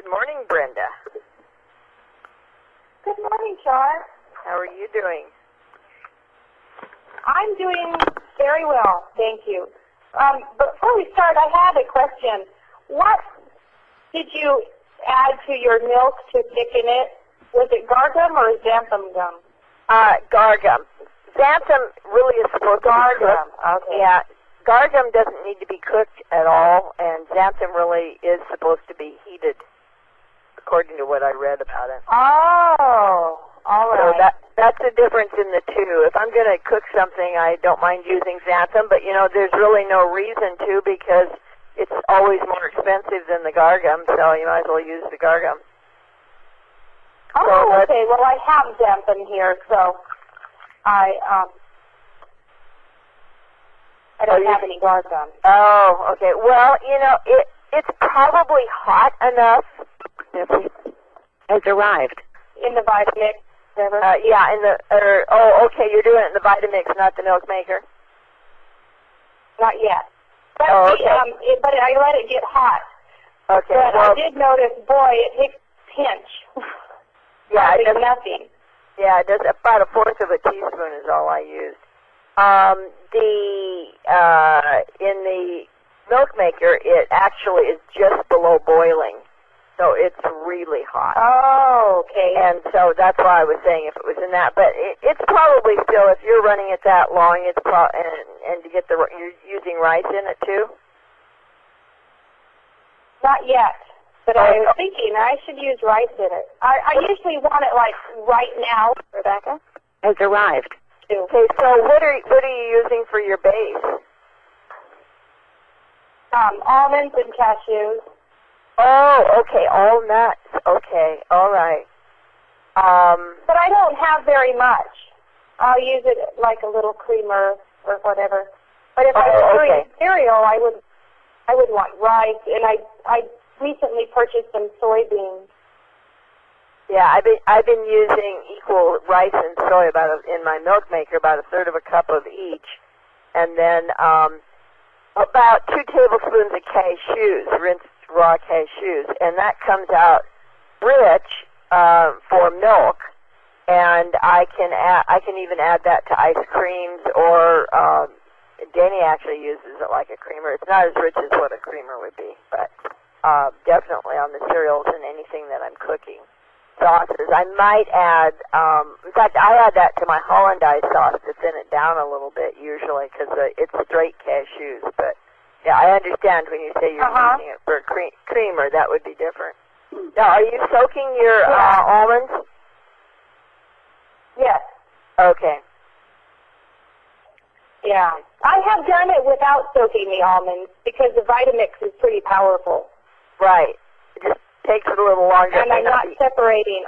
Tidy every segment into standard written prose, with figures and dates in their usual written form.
Good morning, Brenda. Good morning, Char. How are you doing? I'm doing very well, thank you. Before we start, I have a question. What did you add to your milk to thicken it? Was it gargum or xanthan gum? Gargum. Xanthan really is supposed to be cooked. Okay. Yeah, gargum doesn't need to be cooked at all, and xanthan really is supposed to be heated, according to what I read about it. Oh, all right. So that's the difference in the two. If I'm going to cook something, I don't mind using xanthan, but, there's really no reason to because it's always more expensive than the gargum, so you might as well use the gargum. Oh, okay. Well, I have xanthan here, so I don't have any gargum. Oh, okay. Well, it's probably hot enough. Has arrived. In the Vitamix, whatever? Yeah, okay, you're doing it in the Vitamix, not the milk maker? Not yet. But, okay. But I let it get hot. Okay. But well, I did notice, boy, it takes a pinch. Yeah, it does nothing. Yeah, it does about a fourth of a teaspoon is all I used. In the milk maker, it actually is just below boiling, so it's really hot. Oh, okay. And so that's why I was saying if it was in that, but it's probably still, if you're running it that long, it's and to get you're using rice in it too. Not yet. But I was thinking I should use rice in it. I usually want it like right now. Rebecca has arrived. Too. Okay, so what are you using for your base? Almonds and cashews. Oh, okay, all nuts. Okay, all right. But I don't have very much. I'll use it like a little creamer or whatever. But if I was doing cereal, I would want rice, and I recently purchased some soybeans. Yeah, I've been using equal rice and soy in my milk maker, about a third of a cup of each, and then about 2 tablespoons of cashews, rinsed raw cashews, and that comes out rich for milk. And I can even add that to ice creams, or Danny actually uses it like a creamer. It's not as rich as what a creamer would be, but definitely on the cereals and anything that I'm cooking. Sauces. I might add, in fact, I add that to my Hollandaise sauce to thin it down a little bit usually because it's straight cashews. But, yeah, I understand when you say you're using it for a creamer, that would be different. Now, are you soaking your almonds? Yes. Okay. Yeah. I have done it without soaking the almonds because the Vitamix is pretty powerful. Right. It just takes it a little longer. And I'm not separating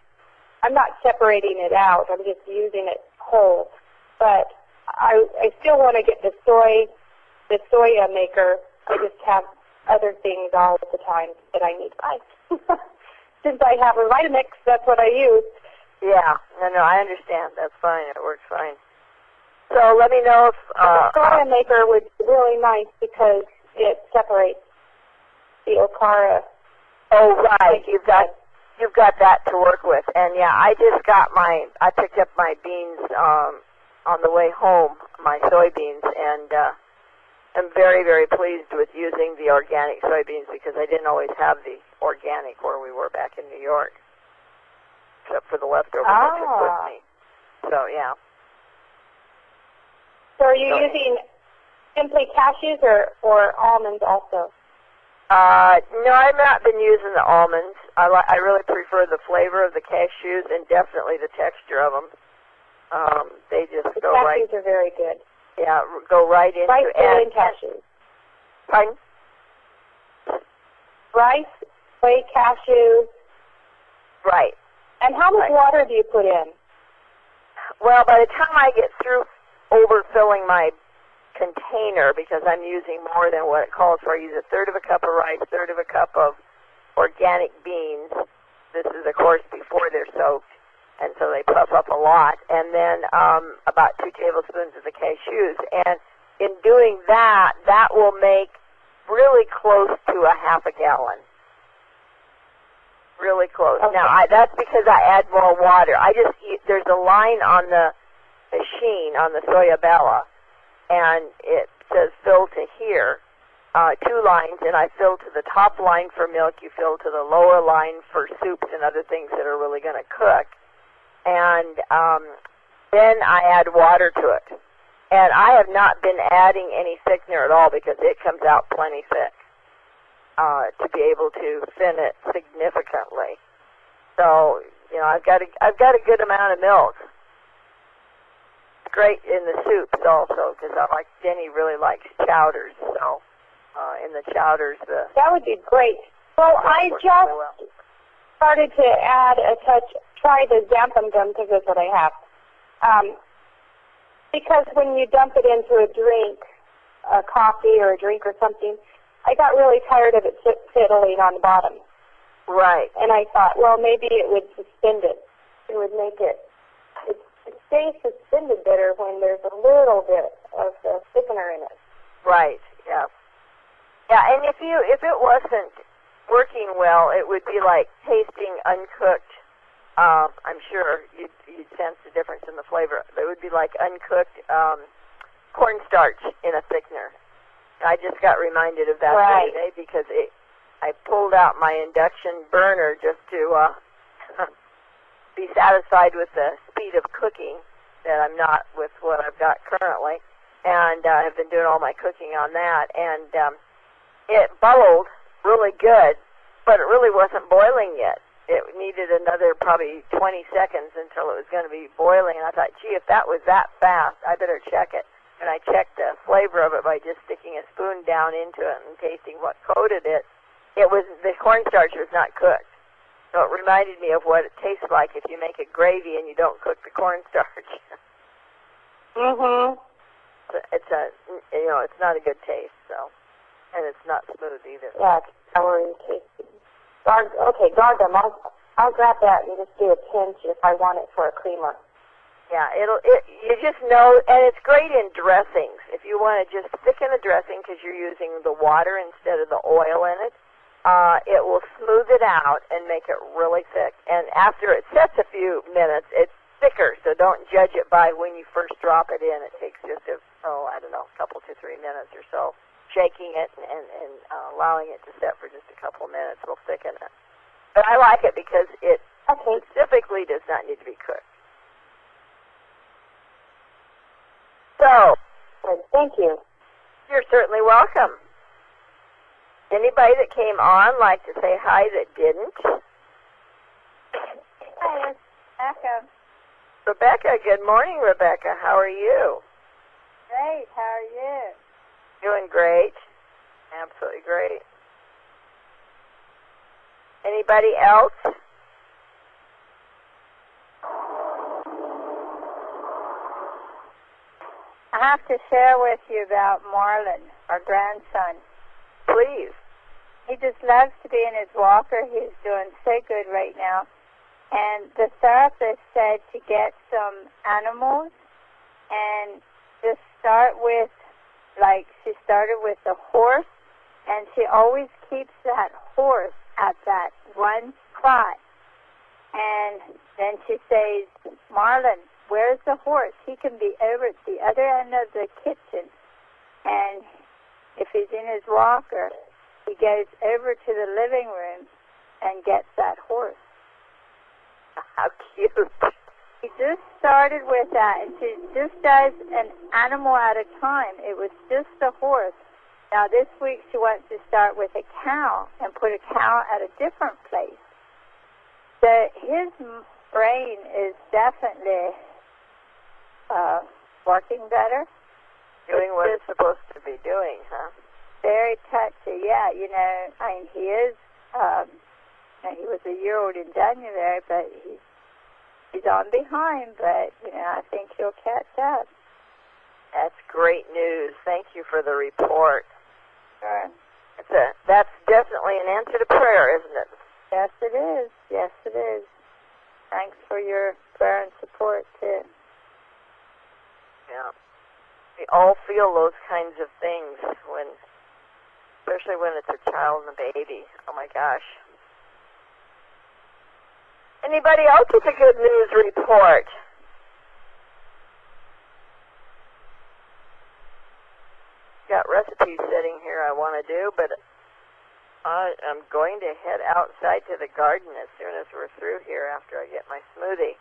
it out. I'm just using it whole. But I still want to get the soya maker. I just have other things all the time that I need rice. Since I have a Vitamix, that's what I use. Yeah. No, I understand. That's fine. It works fine. So let me know if... the soya maker would be really nice because it separates the okara. Oh, right. You've got that to work with. And, yeah, I picked up my beans on the way home, my soybeans, and I'm very, very pleased with using the organic soybeans because I didn't always have the organic where we were back in New York, except for the leftovers I took with me. So, yeah. So are you using simply cashews or almonds also? No, I've not been using the almonds. I really prefer the flavor of the cashews and definitely the texture of them. They just go right. Cashews are very good. Yeah, go right into rice and cashews. Pardon? Rice, soy, cashews. Right. And how much water do you put in? Well, by the time I get through overfilling my container, because I'm using more than what it calls for, I use a third of a cup of rice, third of a cup of organic beans. This is, of course, before they're soaked, and so they puff up a lot. And then about 2 tablespoons of the cashews. And in doing that, that will make really close to a half a gallon. Really close. Okay. Now, that's because I add more water. There's a line on the machine, on the Soya Bella, and it says fill to here, 2 lines, and I fill to the top line for milk. You fill to the lower line for soups and other things that are really going to cook. And then I add water to it. And I have not been adding any thickener at all because it comes out plenty thick to be able to thin it significantly. So, I've got a good amount of milk. It's great in the soups also because Jenny really likes chowders. So, in the chowders, that would be great. Well, I just started to add a touch. Try the Xanthan Gum because that's what I have. Because when you dump it into a drink, a coffee or a drink or something, I got really tired of it fiddling on the bottom. Right. And I thought, well, maybe it would suspend it. It would make it stays suspended better when there's a little bit of the thickener in it. Right, yeah. Yeah, and if it wasn't working well, it would be like tasting uncooked. I'm sure you'd sense the difference in the flavor. It would be like uncooked cornstarch in a thickener. I just got reminded of that right. today because I pulled out my induction burner just to be satisfied with the speed of cooking that I'm not with what I've got currently, and I've been doing all my cooking on that, and it bubbled really good, but it really wasn't boiling yet. It needed another probably 20 seconds until it was going to be boiling, and I thought, gee, if that was that fast, I better check it. And I checked the flavor of it by just sticking a spoon down into it and tasting what coated it. The cornstarch was not cooked. So it reminded me of what it tastes like if you make a gravy and you don't cook the cornstarch. Mhm. It's not a good taste, so, and it's not smooth either. Yeah, it's soury tasty. Okay, Gargum. I'll grab that and just do a pinch if I want it for a creamer. Yeah, you just know, and it's great in dressings. If you want to just thicken the dressing because you're using the water instead of the oil in it, it will smooth it out and make it really thick. And after it sets a few minutes, it's thicker, so don't judge it by when you first drop it in. It takes just a couple to 3 minutes or so. Shaking it and allowing it to set for just a couple of minutes will thicken it. But I like it because it specifically does not need to be cooked. So, thank you. You're certainly welcome. Anybody that came on like to say hi that didn't? Hi, it's Rebecca. Rebecca, good morning, Rebecca. How are you? Great, how are you? Doing great. Absolutely great. Anybody else? I have to share with you about Marlon, our grandson. Please. He just loves to be in his walker. He's doing so good right now. And the therapist said to get some animals and just start with, she started with the horse, and she always keeps that horse at that one spot. And then she says, Marlon, where's the horse? He can be over at the other end of the kitchen. And if he's in his walker, he goes over to the living room and gets that horse. How cute. He just started with that, and she just does an animal at a time. It was just the horse. Now, this week she wants to start with a cow and put a cow at a different place. So his brain is definitely working better. Doing what it's supposed to be doing, huh? Very touchy, yeah. He is, he was a year old in January, but he's on behind, but, I think he'll catch up. That's great news. Thank you for the report. Sure. That's definitely an answer to prayer, isn't it? Yes, it is. Yes, it is. Thanks for your prayer and support, too. Yeah. We all feel those kinds of things especially when it's a child and a baby. Oh my gosh. Anybody else with a good news report? Got recipes sitting here I want to do, but I'm going to head outside to the garden as soon as we're through here after I get my smoothie.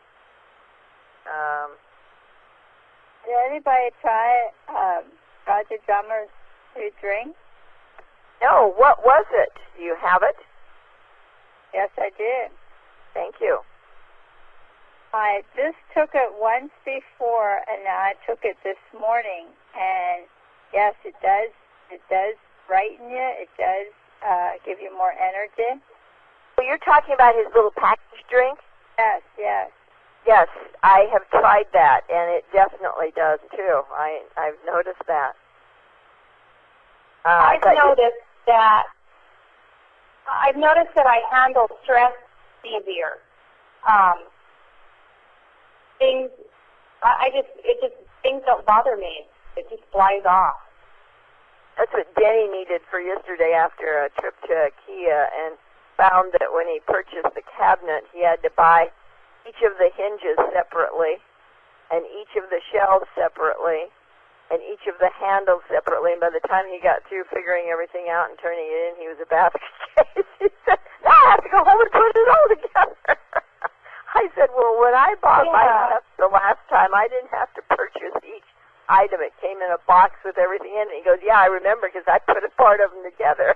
Did anybody try Roger Drummer's new drink? No, what was it? Do you have it? Yes, I did. Thank you. I just took it once before, and now I took it this morning. And yes, it does. It does brighten you. It does give you more energy. So you're talking about his little package drink? Yes, yes. Yes, I have tried that, and it definitely does too. I've noticed that. I've noticed that I handle stress easier. Things don't bother me. It just flies off. That's what Denny needed for yesterday after a trip to IKEA, and found that when he purchased the cabinet, he had to buy each of the hinges separately, and each of the shelves separately, and each of the handles separately. And by the time he got through figuring everything out and turning it in, he was a basket case. He said, "Now I have to go home and put it all together." I said, "Well, when I bought my stuff the last time, I didn't have to purchase each item. It came in a box with everything in it." He goes, "Yeah, I remember because I put a part of them together."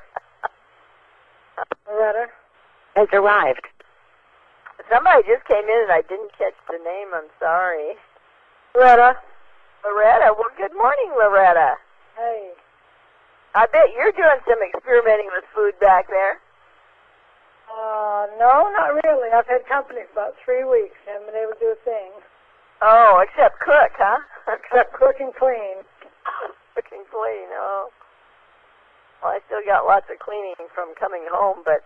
Loretta has arrived. Somebody just came in and I didn't catch the name. I'm sorry. Loretta. Loretta. Well, good morning, Loretta. Hey. I bet you're doing some experimenting with food back there. No, not really. I've had company for about 3 weeks. Haven't been able to do a thing. Oh, except cook, huh? Except cook and clean. Cook and clean, oh. Well, I still got lots of cleaning from coming home, but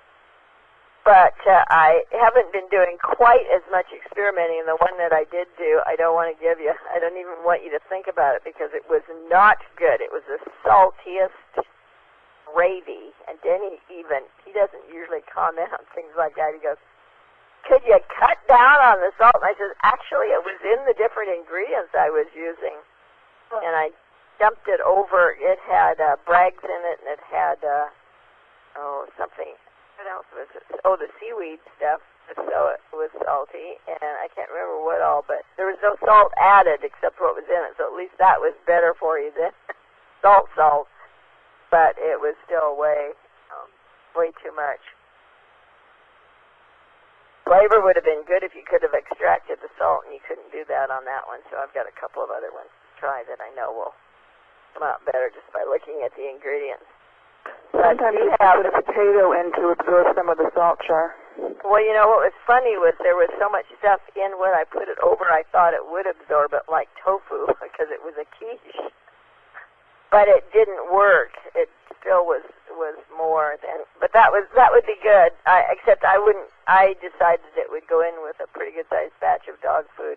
I haven't been doing quite as much experimenting. And the one that I did do, I don't want to give you. I don't even want you to think about it because it was not good. It was the saltiest gravy. And Denny he doesn't usually comment on things like that. He goes, "Could you cut down on the salt?" And I said, "Actually, it was in the different ingredients I was using." And I dumped it over. It had Bragg's in it, and it had, something. What else was it? Oh, the seaweed stuff. So it was salty, and I can't remember what all, but there was no salt added except what was in it. So at least that was better for you than salt. But it was still way too much. Flavor would have been good if you could have extracted the salt, and you couldn't do that on that one. So I've got a couple of other ones to try that I know will come out better just by looking at the ingredients. Sometimes you have put a potato in to absorb some of the salt, Char. Well, you know, what was funny was there was so much stuff in when I put it over, I thought it would absorb it like tofu because it was a quiche. But it didn't work. It still was more than. But that would be good. Except I decided it would go in with a pretty good sized batch of dog food.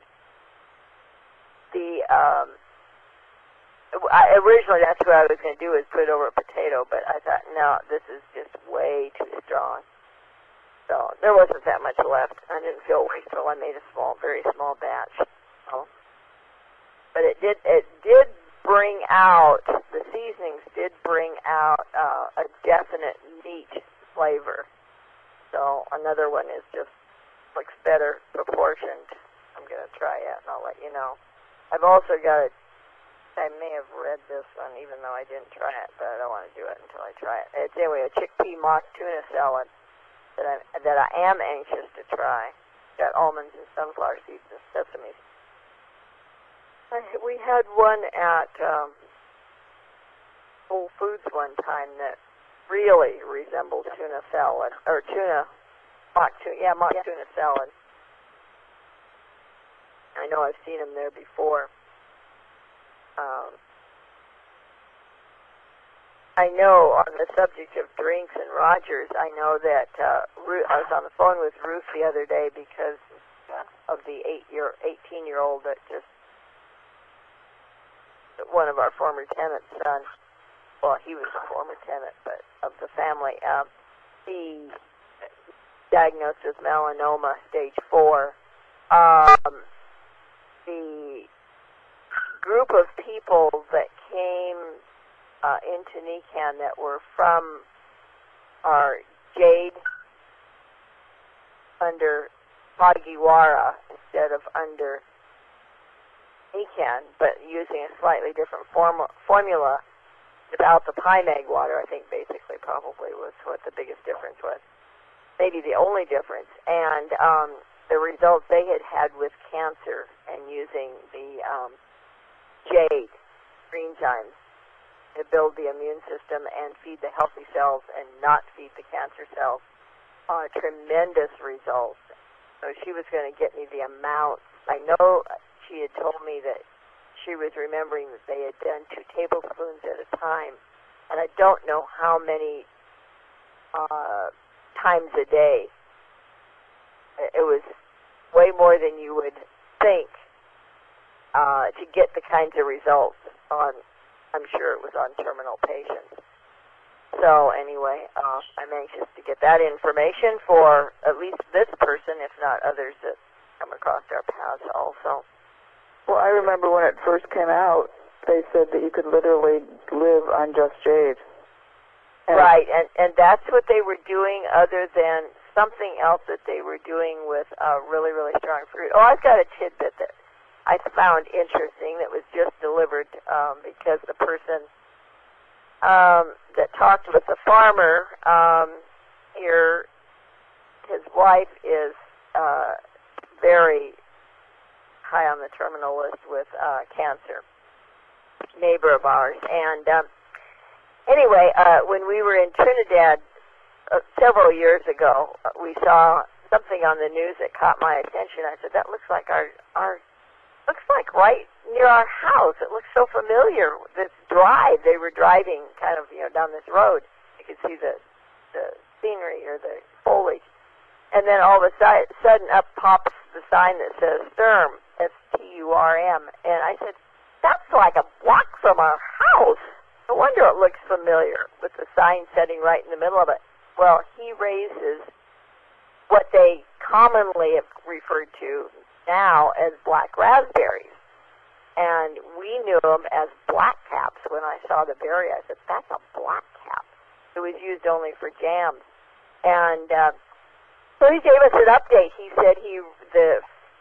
Originally that's what I was going to do, is put it over a potato, but I thought, no, this is just way too strong. So there wasn't that much left. I didn't feel wasteful. I made a very small batch. So. But it did bring out, the seasonings did bring out a definite meat flavor. So another one is just, looks better proportioned. I'm going to try it, and I'll let you know. I've also got I may have read this one, even though I didn't try it, but I don't want to do it until I try it. It's anyway a chickpea mock tuna salad that I am anxious to try. It's got almonds and sunflower seeds and sesame. We had one at Whole Foods one time that really resembled tuna salad, or mock tuna salad. I know I've seen them there before. I know on the subject of drinks and Rogers, I know that I was on the phone with Ruth the other day because of the 18-year-old that just, one of our former tenants' son, well, he was a former tenant, but of the family, he diagnosed with melanoma stage 4. The group of people that came into NECAN that were from our Jade under Hagiwara instead of under NECAN, but using a slightly different formula without the Pymag water, I think basically probably was what the biggest difference was. Maybe the only difference. And the results they had with cancer and using the Jade green gymes to build the immune system and feed the healthy cells and not feed the cancer cells are tremendous results. So she was going to get me the amount. I know she had told me that she was remembering that they had done 2 tablespoons at a time, and I don't know how many times a day. It was way more than you would think to get the kinds of results on, I'm sure it was on terminal patients. So anyway, I'm anxious to get that information for at least this person, if not others that come across our paths also. Well, I remember when it first came out, they said that you could literally live on just jade. Right, and that's what they were doing other than something else that they were doing with really, really strong fruit. Oh, I've got a tidbit that I found interesting that was just delivered because the person that talked with the farmer here, his wife is very high on the terminal list with cancer, neighbor of ours. And anyway, when we were in Trinidad several years ago, we saw something on the news that caught my attention. I said, that looks like our looks like right near our house. It looks so familiar. This drive, they were driving kind of, down this road. You could see the scenery or the foliage. And then all of a sudden up pops the sign that says Sturm, S-T-U-R-M. And I said, that's like a block from our house. No wonder it looks familiar with the sign sitting right in the middle of it. Well, he raises what they commonly have referred to now as black raspberries. And we knew them as black caps. When I saw the berry, I said, that's a black cap. It was used only for jams. And so he gave us an update. He said the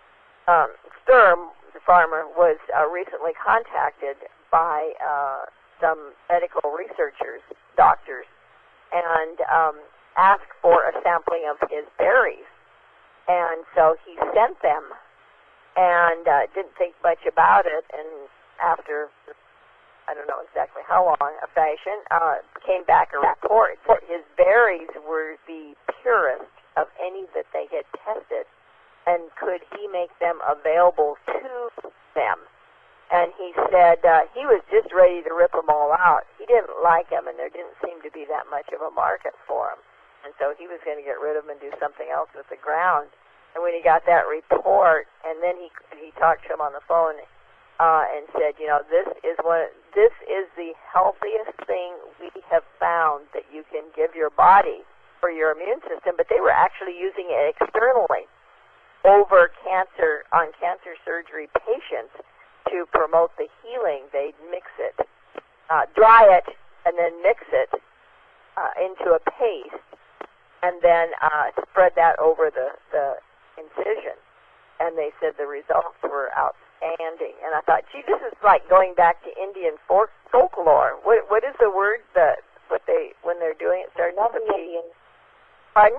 Sturm, the farmer, was recently contacted by some medical researchers, doctors, and asked for a sampling of his berries. And so he sent them and didn't think much about it. And after, I don't know exactly how long, a fashion, came back a report that his berries were the purest of any that they had tested, and could he make them available to them. And he said he was just ready to rip them all out. He didn't like them, and there didn't seem to be that much of a market for them. And so he was going to get rid of them and do something else with the ground. And when he got that report, and then he talked to him on the phone and said, this is the healthiest thing we have found that you can give your body for your immune system. But they were actually using it externally over cancer surgery patients to promote the healing. They'd mix it, dry it, and then mix it into a paste, and then spread that over the incision. And they said the results were outstanding. And I thought, gee, this is like going back to Indian folklore. What is the word that when they're doing it starts with a P? Pardon?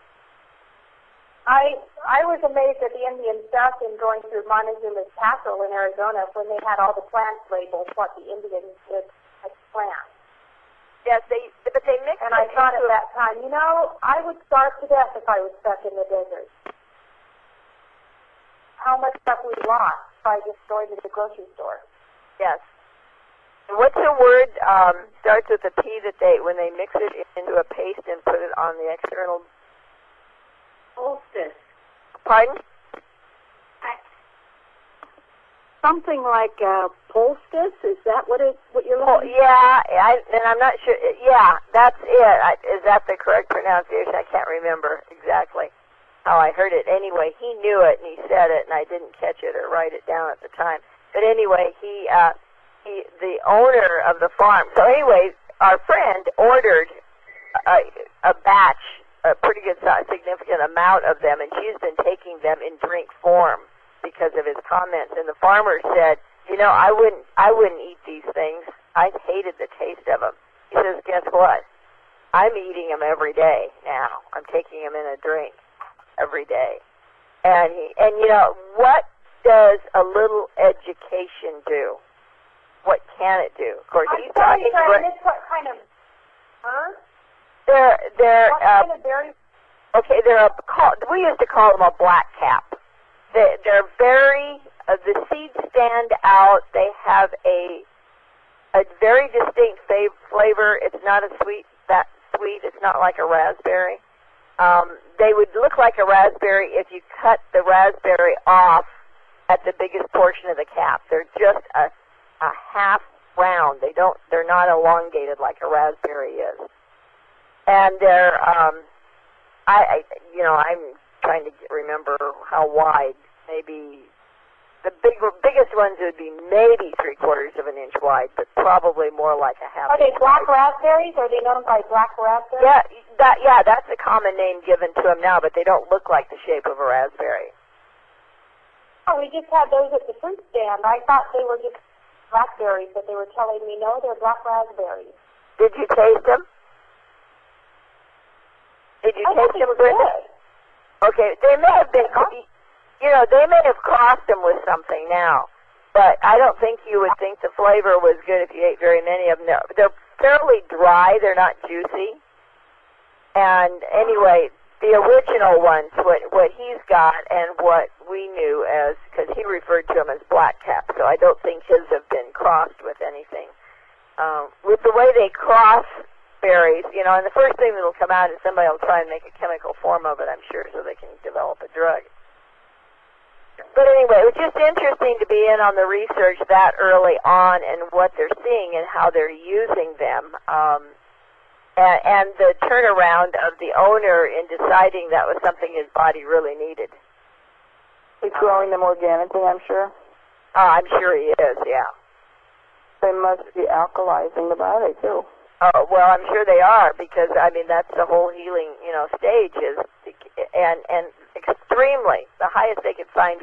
I was amazed at the Indian stuff in going through Montezuma's Castle in Arizona when they had all the plants labeled what the Indians did as plants. Yes, but they mixed it. And I thought at that time, I would starve to death if I was stuck in the desert. How much stuff we lost by just going to the grocery store. Yes. And what's the word starts with a P that when they mix it into a paste and put it on the external? Poultice. Pardon? something like poultice? Is that what you're Oh, looking? yeah, and I'm not sure. Yeah, that's it. Is that the correct pronunciation? I can't remember exactly how I heard it. Anyway, he knew it and he said it, and I didn't catch it or write it down at the time. But anyway, he the owner of the farm. So anyway, our friend ordered a batch, a pretty good size, significant amount of them, and she's been taking them in drink form because of his comments. And the farmer said, you know, I wouldn't eat these things. I hated the taste of them. He says, guess what? I'm eating them every day now. I'm taking them in a drink every day. And you know, what does a little education do? What can it do? Of course, he's talking I missed what kind of, They're what kind of berries? okay. We used to call them a black cap. They're very. The seeds stand out. They have a very distinct flavor. It's not that sweet. It's not like a raspberry. They would look like a raspberry if you cut the raspberry off at the biggest portion of the cap. They're just a half round. They're not elongated like a raspberry is. And they're I'm trying to remember how wide. Maybe the biggest ones would be maybe 3/4 of an inch wide, but probably more like a half. Are they black raspberries? Are they known by black raspberries? Yeah, that's a common name given to them now, but they don't look like the shape of a raspberry. Oh, we just had those at the fruit stand. I thought they were just blackberries, but they were telling me, no, they're black raspberries. Did you taste them? Did you taste them, Brenda? Okay, they may have been, they may have crossed them with something now, but I don't think you would think the flavor was good if you ate very many of them. They're fairly dry. They're not juicy. And anyway, the original ones, what he's got and what we knew as, because he referred to them as black cap, so I don't think his have been crossed with anything. With the way they cross berries, and the first thing that will come out is somebody will try and make a chemical form of it, I'm sure, so they can develop a drug. But anyway, it was just interesting to be in on the research that early on and what they're seeing and how they're using them. And the turnaround of the owner in deciding that was something his body really needed. He's growing them organically, I'm sure. I'm sure he is, yeah. They must be alkalizing the body, too. Oh, well, I'm sure they are, because, that's the whole healing, stage is, and extremely, the highest they could find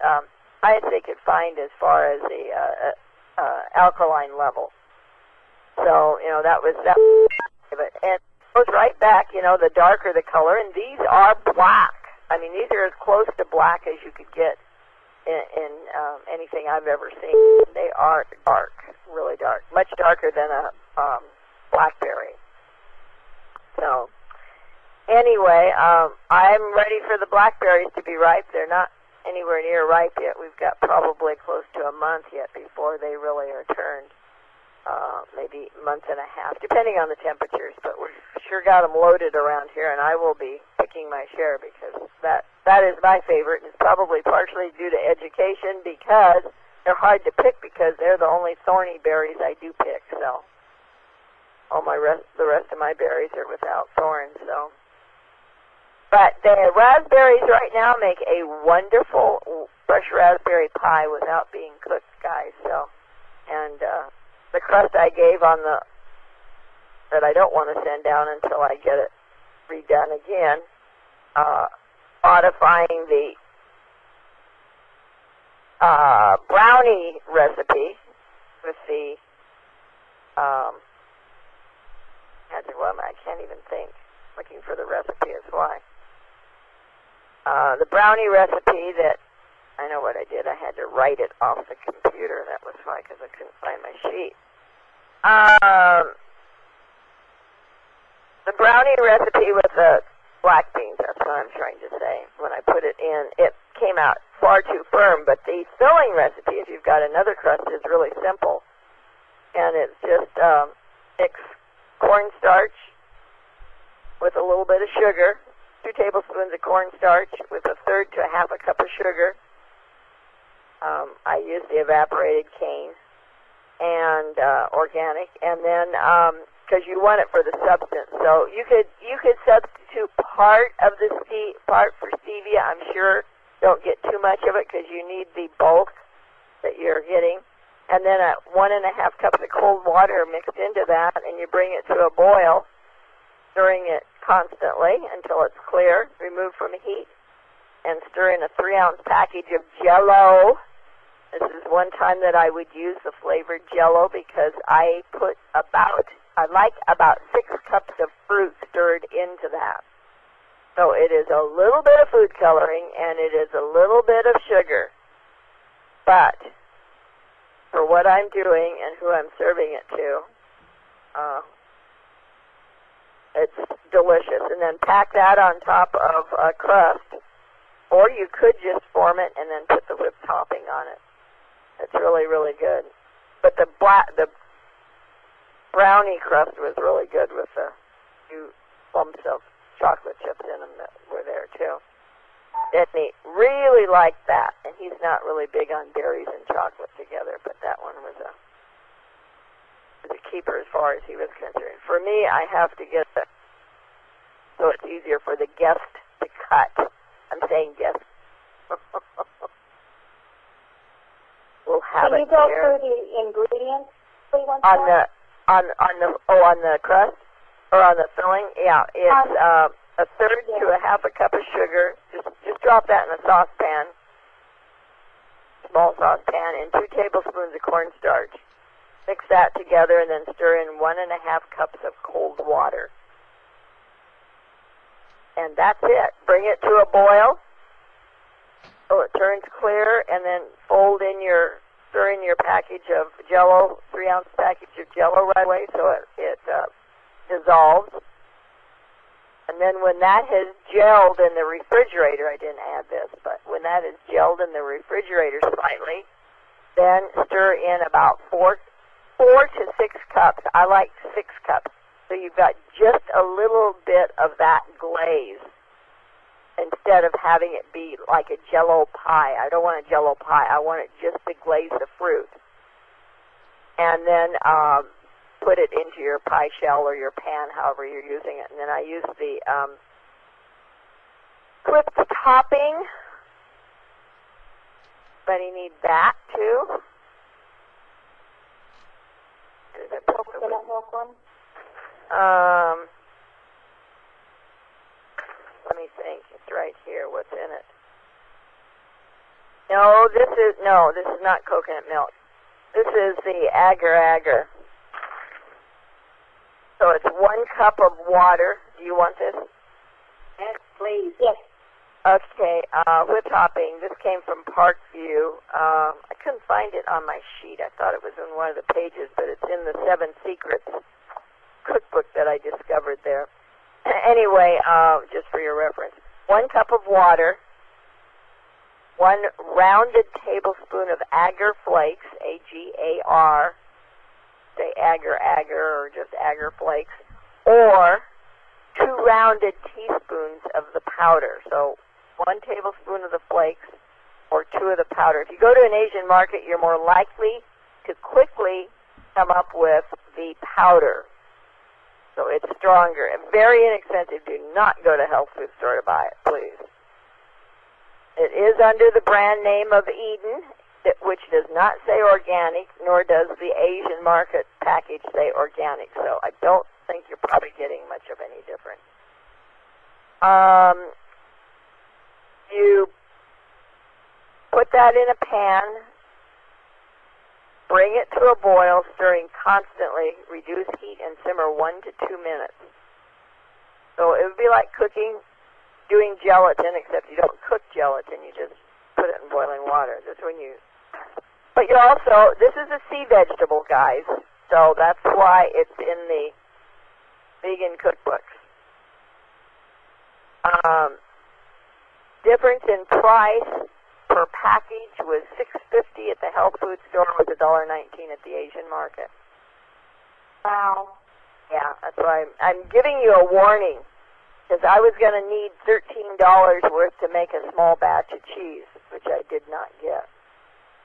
as far as the alkaline level. So, that was but and it goes right back, the darker the color, and these are black. These are as close to black as you could get in anything I've ever seen. They are dark, really dark, much darker than a blackberry. So, anyway, I'm ready for the blackberries to be ripe. They're not anywhere near ripe yet. We've got probably close to a month yet before they really are turned. Maybe a month and a half, depending on the temperatures, but we've sure got them loaded around here, and I will be picking my share because that is my favorite, and it's probably partially due to education because they're hard to pick because they're the only thorny berries I do pick, so the rest of my berries are without thorns, so. But the raspberries right now make a wonderful fresh raspberry pie without being cooked, guys, so, and, the crust I gave on that I don't want to send down until I get it redone again, modifying the brownie recipe with the, I can't even think. Looking for the recipe is why. The brownie recipe that, I know what I did. I had to write it off the computer. That was why, because I couldn't find my sheet. The brownie recipe with the black beans, that's what I'm trying to say. When I put it in, it came out far too firm, but the filling recipe, if you've got another crust, is really simple. And it's just mix cornstarch with a little bit of sugar, 2 tablespoons of cornstarch with 1/3 to 1/2 cup of sugar, I use the evaporated cane and organic, and then because you want it for the substance, so you could substitute part of the part for stevia. I'm sure don't get too much of it because you need the bulk that you're getting, and then 1.5 cups of cold water mixed into that, and you bring it to a boil, stirring it constantly until it's clear. Remove from heat, and stir in a 3-ounce package of Jell-O. This is one time that I would use the flavored Jell-O because I like about 6 cups of fruit stirred into that. So it is a little bit of food coloring and it is a little bit of sugar. But for what I'm doing and who I'm serving it to, it's delicious. And then pack that on top of a crust, or you could just form it and then put the whipped topping on it. It's really, really good. But the brownie crust was really good with a few lumps of chocolate chips in them that were there too. Denny really liked that, and he's not really big on berries and chocolate together, but that one was a keeper as far as he was concerned. For me, I have to get it so it's easier for the guest to cut. I'm saying guest. We'll have Can it you go here. through the ingredients, please, once On more? on the crust or on the filling? Yeah, it's a third to a half a cup of sugar. Just drop that in a saucepan, small saucepan, and 2 tablespoons of cornstarch. Mix that together and then stir in 1.5 cups of cold water. And that's it. Bring it to a boil so it turns clear, and then stir in your package of Jell-O, 3-ounce package of Jell-O right away so it dissolves. And then when that has gelled in the refrigerator, I didn't add this, but when that is gelled in the refrigerator slightly, then stir in about 4 to 6 cups. I like 6 cups. So you've got just a little bit of that glaze instead of having it be like a Jell-O pie. I don't want a Jell-O pie. I want it just to glaze the fruit. And then put it into your pie shell or your pan, however you're using it. And then I use the whipped topping. But you need that too. Coconut milk one? Let me think. It's right here. What's in it? No, this is not coconut milk. This is the agar-agar. So it's 1 cup of water. Do you want this? Yes, please. Yes. Okay, with topping. This came from Parkview. I couldn't find it on my sheet. I thought it was in one of the pages, but it's in the 7 Secrets cookbook that I discovered there. Anyway, just for your reference, 1 cup of water, 1 rounded tablespoon of agar flakes, A-G-A-R, say agar-agar or just agar flakes, or 2 rounded teaspoons of the powder. So 1 tablespoon of the flakes or 2 of the powder. If you go to an Asian market, you're more likely to quickly come up with the powder. So it's stronger and very inexpensive. Do not go to health food store to buy it, please. It is under the brand name of Eden, which does not say organic, nor does the Asian market package say organic. So I don't think you're probably getting much of any difference. You put that in a pan, bring it to a boil, stirring constantly, reduce heat, and simmer 1 to 2 minutes. So it would be like doing gelatin, except you don't cook gelatin, you just put it in boiling water. But this is a sea vegetable, guys, so that's why it's in the vegan cookbooks. Difference in price per package was $6.50 at the health food store, with $1.19 at the Asian market. Wow. Yeah, that's why I'm giving you a warning, because I was going to need $13 worth to make a small batch of cheese, which I did not get.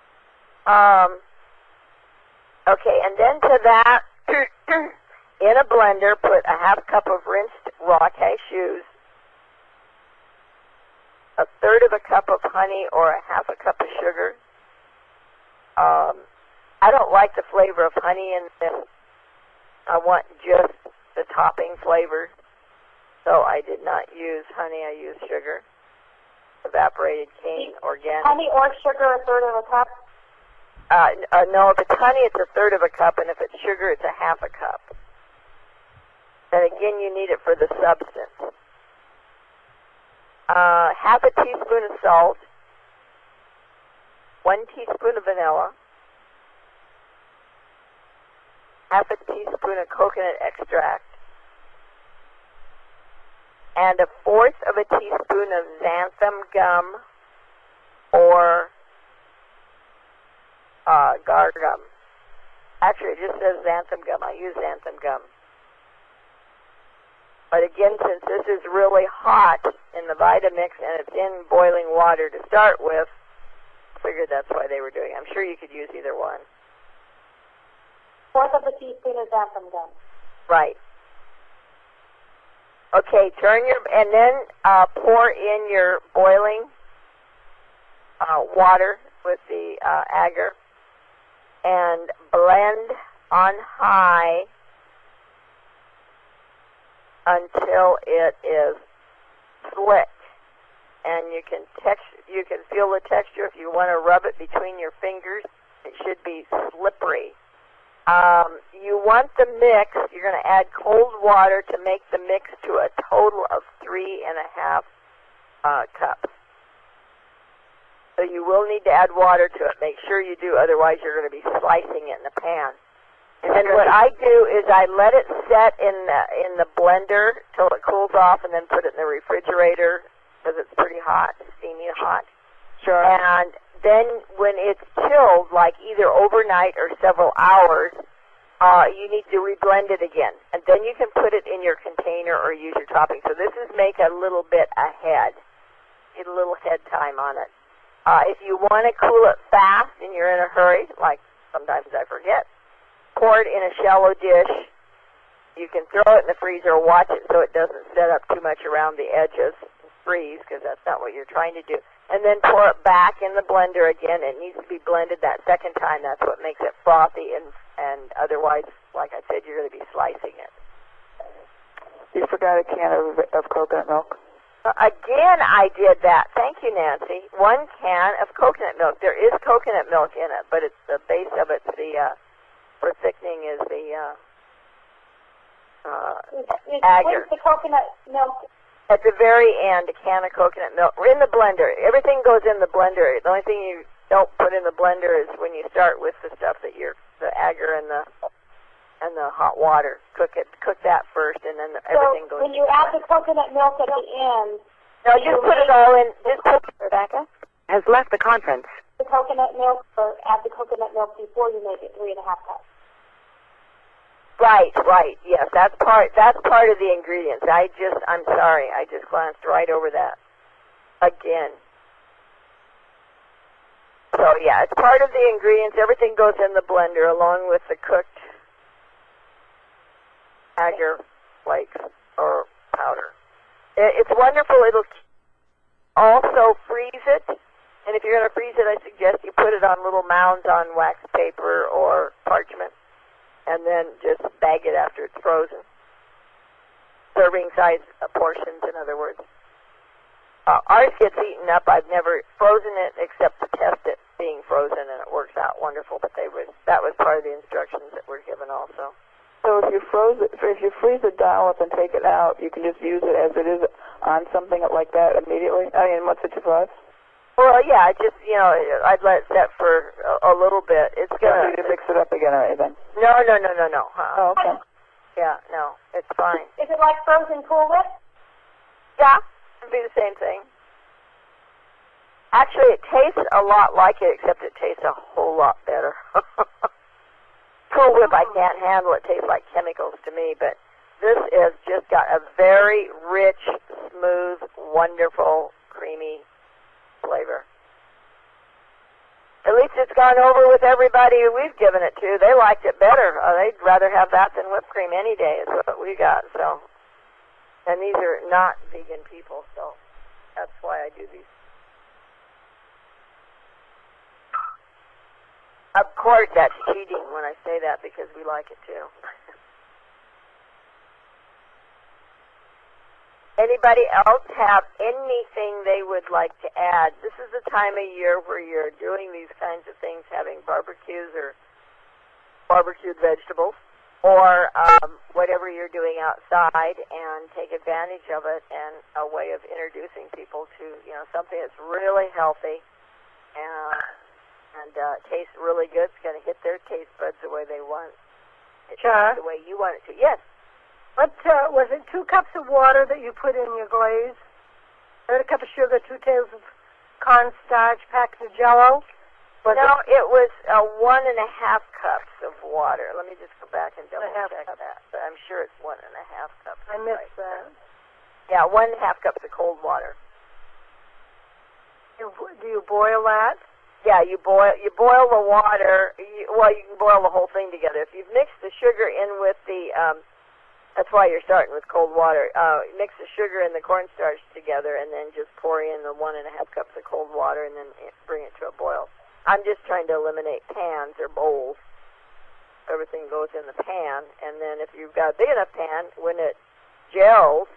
Okay, and then to that, in a blender, put a half cup of rinsed raw cashews, a third of a cup of honey or a half a cup of sugar. I don't like the flavor of honey in this. I want just the topping flavor. So I did not use honey, I used sugar. Evaporated cane, organic. Honey or sugar, a third of a cup? No, if it's honey, it's a third of a cup, and if it's sugar, it's a half a cup. And again, you need it for the substance. Half a teaspoon of salt, 1 teaspoon of vanilla, half a teaspoon of coconut extract, and a fourth of a teaspoon of xanthan gum or gar gum. Actually, it just says xanthan gum. I use xanthan gum. But again, since this is really hot in the Vitamix and it's in boiling water to start with, I figured that's why they were doing it. I'm sure you could use either one. Fourth of a teaspoon of xanthan gum. Right. Okay, and then pour in your boiling water with the agar and blend on high until it is slick, and you can feel the texture. If you want to rub it between your fingers, it should be slippery. You want the mix. You're going to add cold water to make the mix to a total of 3.5 cups. So you will need to add water to it. Make sure you do, otherwise you're going to be slicing it in the pan. And then what I do is I let it set in the blender till it cools off, and then put it in the refrigerator because it's pretty hot, steamy hot. Sure. And then when it's chilled, like either overnight or several hours, you need to reblend it again. And then you can put it in your container or use your topping. So this is make a little bit ahead. Get a little head time on it. If you want to cool it fast and you're in a hurry, like sometimes I forget, pour it in a shallow dish. You can throw it in the freezer or watch it so it doesn't set up too much around the edges and freeze, because that's not what you're trying to do. And then pour it back in the blender again. It needs to be blended that second time. That's what makes it frothy, and otherwise, like I said, you're going to be slicing it. You forgot a can of coconut milk. Again, I did that. Thank you, Nancy. 1 can of coconut milk. There is coconut milk in it, but it's the base of it's for thickening is the agar. Where's the coconut milk? At the very end, a can of coconut milk. We're in the blender. Everything goes in the blender. The only thing you don't put in the blender is when you start with the stuff that the agar and the hot water. Cook that first, and then everything goes. So when you add the coconut milk at the end, no, just put it all in. Just put Rebecca has left the conference. The coconut milk, or add the coconut milk before you make it 3.5 cups. Right. Yes, that's part of the ingredients. I'm sorry, I just glanced right over that again. So yeah, it's part of the ingredients. Everything goes in the blender along with the cooked agar flakes or powder. It's wonderful. It'll also freeze it. And if you're going to freeze it, I suggest you put it on little mounds on wax paper or parchment, and then just bag it after it's frozen. Serving size portions, in other words. Ours gets eaten up. I've never frozen it except to test it being frozen, and it works out wonderful. But that was part of the instructions that were given also. So if you freeze the dollop and take it out, you can just use it as it is on something like that immediately. I mean, once it's frozen. Well, yeah, I'd let it set for a little bit. It's gonna. You need to mix it up again or anything. No. Oh, okay. Yeah, no, it's fine. Is it like frozen Cool Whip? Yeah, it'd be the same thing. Actually, it tastes a lot like it, except it tastes a whole lot better. Cool Whip, I can't handle. It tastes like chemicals to me, but this has just got a very rich, smooth, wonderful, creamy flavor. At least least it's gone over with everybody who we've given it to. They liked it better. They'd rather have that than whipped cream any day is what we got. So, and these are not vegan people, so that's why I do these. Of course, that's cheating when I say that because we like it too. Anybody else have anything they would like to add? This is the time of year where you're doing these kinds of things, having barbecues or barbecued vegetables, or whatever you're doing outside, and take advantage of it and a way of introducing people to, you know, something that's really healthy and tastes really good. It's going to hit their taste buds the way they want it, the way you want it to. Yes. What was it? 2 cups of water that you put in your glaze? 1/3 cup of sugar, 2 tablespoons of cornstarch, packet of Jell-O. No, it was 1.5 cups of water. Let me just go back and double check that. But I'm sure it's 1.5 cups. I missed that. Yeah, 1.5 cups of cold water. Do you boil that? Yeah, you boil the water. You can boil the whole thing together. If you've mixed the sugar in with the that's why you're starting with cold water. Mix the sugar and the cornstarch together, and then just pour in the 1.5 cups of cold water, and then bring it to a boil. I'm just trying to eliminate pans or bowls. Everything goes in the pan, and then if you've got a big enough pan, when it gels,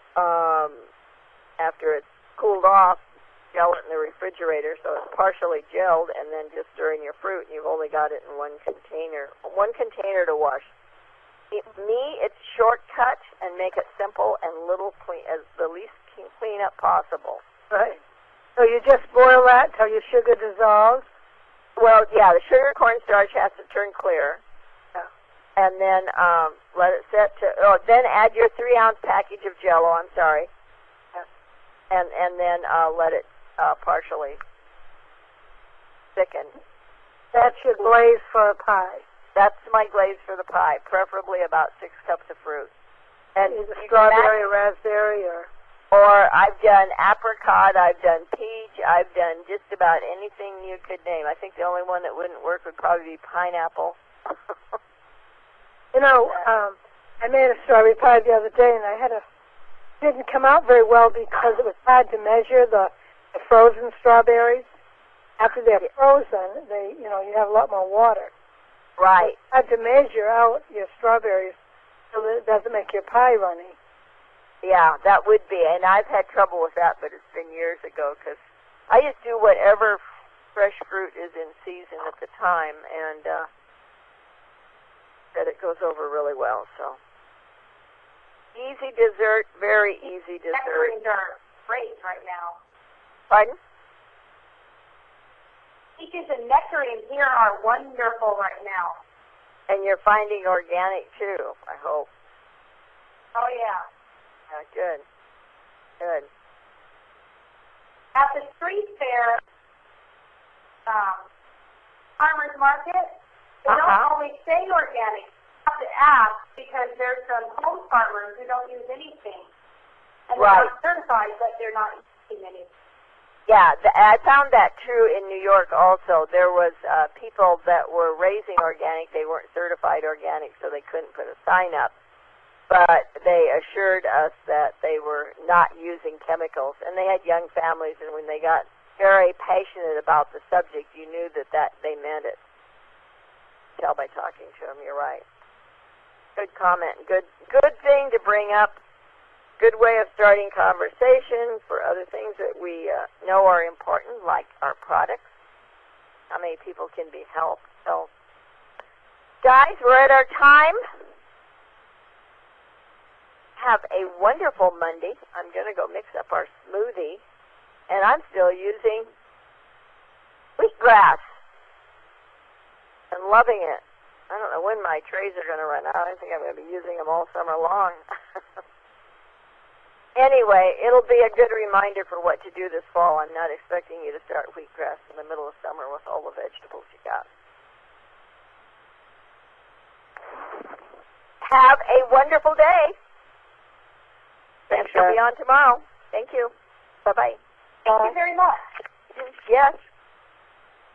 after it's cooled off, gel it in the refrigerator so it's partially gelled, and then just stir in your fruit, and you've only got it in one container to wash. It's shortcut and make it simple and as the least clean up possible. Right. So you just boil that till your sugar dissolves? Well, yeah, the sugar cornstarch has to turn clear. Yeah. And then let it set to, then add your 3-ounce package of Jell-O, I'm sorry. Yeah. And then let it partially thicken. That's your glaze for a pie. That's my glaze for the pie, preferably about 6 cups of fruit. And either strawberry or raspberry or I've done apricot, I've done peach, I've done just about anything you could name. I think the only one that wouldn't work would probably be pineapple. You know, I made a strawberry pie the other day, and didn't come out very well because it was hard to measure the frozen strawberries. After they're frozen, you have a lot more water. Right. You have to measure out your strawberries so that it doesn't make your pie runny. Yeah, that would be. And I've had trouble with that, but it's been years ago because I just do whatever fresh fruit is in season at the time, and that it goes over really well. So easy dessert, very easy dessert. Nectarines are great right now. Pardon? Peaches and nectarines here are wonderful right now. And you're finding organic too, I hope. Oh, yeah. Yeah, good. Good. At the street fair, farmers market, they don't always say organic. You have to ask because there's some home farmers who don't use anything. And they're not certified, but they're not using anything. Yeah, I found that true in New York also. There was people that were raising organic. They weren't certified organic, so they couldn't put a sign up. But they assured us that they were not using chemicals. And they had young families, and when they got very passionate about the subject, you knew that they meant it. Tell by talking to them, you're right. Good comment. Good thing to bring up. Good way of starting conversation for other things that we know are important, like our products. How many people can be helped. So, guys, we're at our time. Have a wonderful Monday. I'm going to go mix up our smoothie, and I'm still using wheatgrass and loving it. I don't know when my trays are going to run out. I think I'm going to be using them all summer long. Anyway, it'll be a good reminder for what to do this fall. I'm not expecting you to start wheatgrass in the middle of summer with all the vegetables you got. Have a wonderful day. Thanks for being on tomorrow. Thank you. Bye-bye. Thank you very much. Yes.